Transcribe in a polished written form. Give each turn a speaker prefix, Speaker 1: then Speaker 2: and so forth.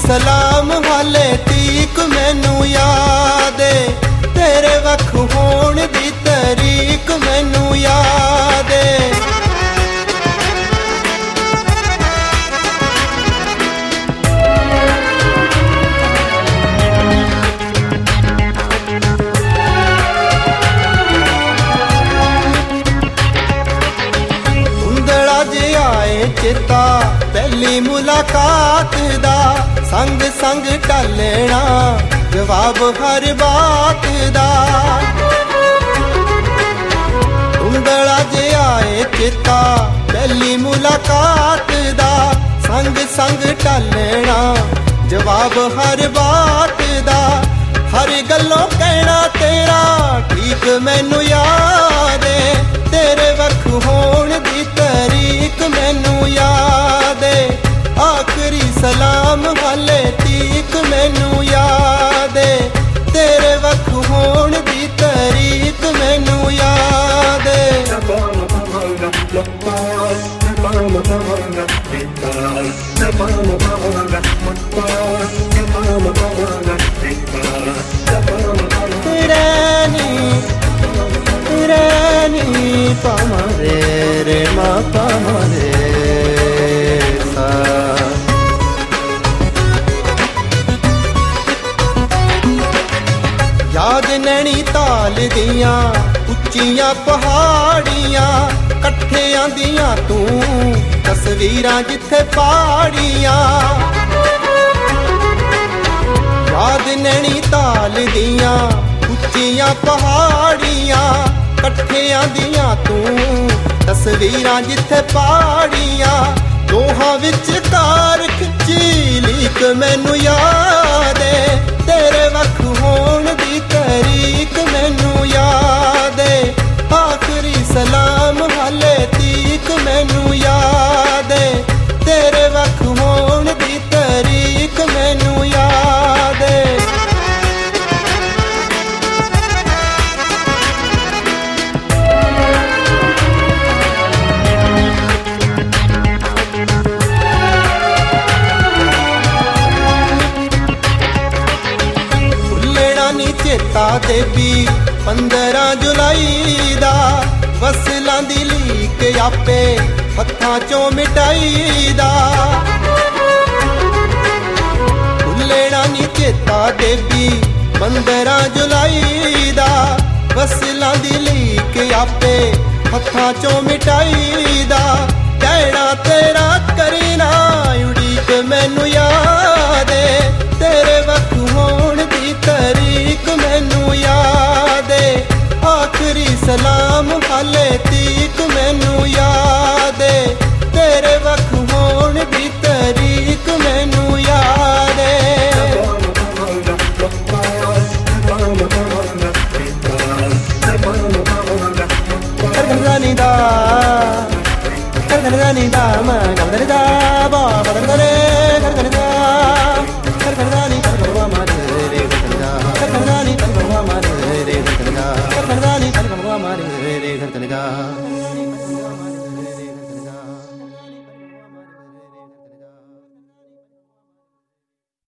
Speaker 1: सलाम हाले तीक मैनू याद है, तेरे वख होण दी तरीक मैनू याद है। चेता पहली मुलाकात दा, संग संग टलना जवाब हर बात दा। उंगला जे आए चेता पहली मुलाकात दा, संग संग टलना जवाब हर बात दा। हर गल्लों कहना तेरा ठीक मैनू याद है, तेरे वख होण दी तरीक मैनू याद है। आखिरी सलाम हाले तीक मैनू याद है, तेरे वख होण दी तरीक मैनू याद है। पामरे रे मा पामरे सा। याद नैनीताल दियां उच्चियां पहाड़ियां, कट्ठे आंदियां तू तस्वीरां जिथे पहाड़ियां। याद नैनीताल दियां उच्चियां पहाड़ियां, कट्ठे आंदियां तू तस्वीरां जिथे पहाड़ियां। दोहां विच कार खिच्ची लीक मैनू याद है, तेरे वख होण दी तरीक मैनू याद है। आखिरी सलाम हाले तीक मैनू याद है, तेरे वख होण दी तरीक मैनू याद है। चेता देवी 15 जुलाई दा, वसलां दी लीक आपे हत्थां चों मिटाई दा। भुल्लना नी चेता देवी 15 जुलाई दा, वसलां दी लीक आपे हत्थां चों मिटाई दा। कहना तेरा करीना उड़ीक मैनू याद है, तेरे वख होण दी तरीक मैनू याद है। आखिरी सलाम हाले तीक मैनू याद है, तेरे वख होण दी तरीक मैनू याद है। Ni da ma